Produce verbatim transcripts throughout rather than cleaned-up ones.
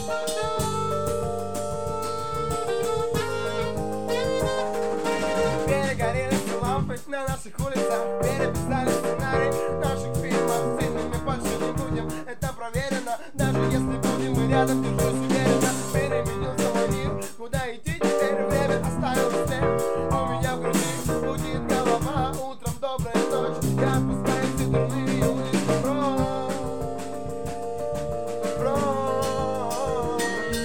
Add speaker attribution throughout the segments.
Speaker 1: Перегорели все лампы на наших улицах, переписали сценарий наших фильмов. Сильными больше не будем, это проверено. Даже если будем мы рядом, держусь уверенно. Переменился мой мир, куда идти теперь? Время оставило след. У меня в груди будет голова. Утром добрая ночь, я отпускаю все дурные улицы прочь, прочь.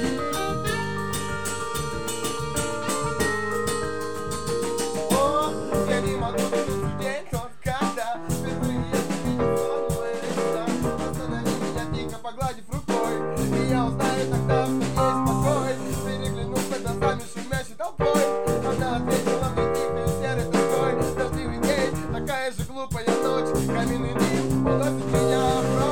Speaker 1: О, я не могу вернуть день, тот, когда впервые я увидел сон мой лицо. Останови меня, тихо погладив рукой, и я узнаю тогда, что есть покой. Переглянулся глазами шумящей толпой. Она ответила мне тихо и серой тоской. Дождливый день, такая же глупая ночь. Каменный дым уносит меня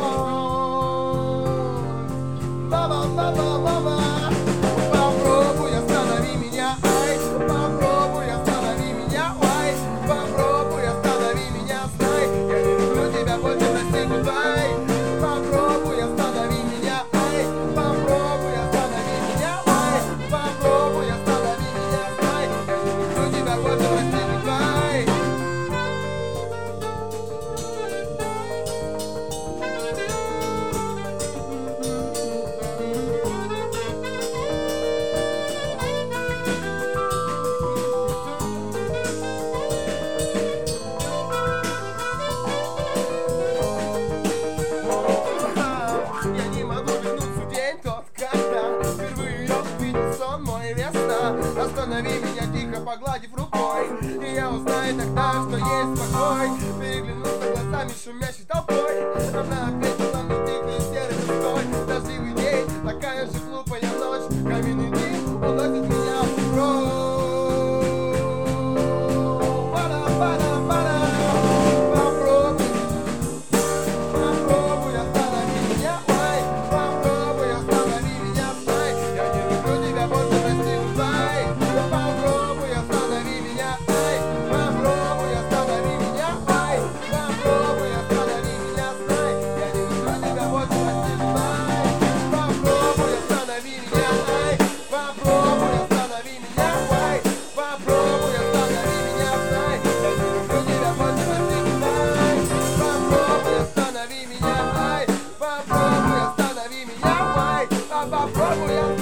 Speaker 1: прочь. Баба, баба, баба. Попробуй останови меня, ай. Попробуй останови меня, ай. Попробуй останови меня, знай. Я не люблю тебя больше, прости, гудбай. Попробуй останови меня, ай. Попробуй останови меня, ай. Попробуй останови меня, знай. Я не люблю тебя больше, прости, гудбай. Я не могу вернуться в день тот, когда впервые я увидел сон мой весна. Останови меня, тихо погладив рукой, и я узнаю тогда, что есть покой. Переглянулся глазами шумящей толпой. Она ответила мне тихо и серой тоской. Дождливый день, такая же глупая ночь. Каменный дым уносит меня прочь. Пара-пара-пара. Попробуй, попробуй останови меня, ай. Попробуй останови меня, знай. Я не люблю тебя больше, прости, гудбай. Попробуй останови меня, ай. Попробуй останови меня, ай. Попробуй останови меня, знай. Я не люблю тебя больше, прости, гудбай. Попробуй останови меня, ай. Попробуй останови меня, ай. Попробуй останови меня, знай. Я не люблю тебя больше, прости, гудбай. Попробуй останови меня, ай. Попробуй останови меня, ай. Попробуй останови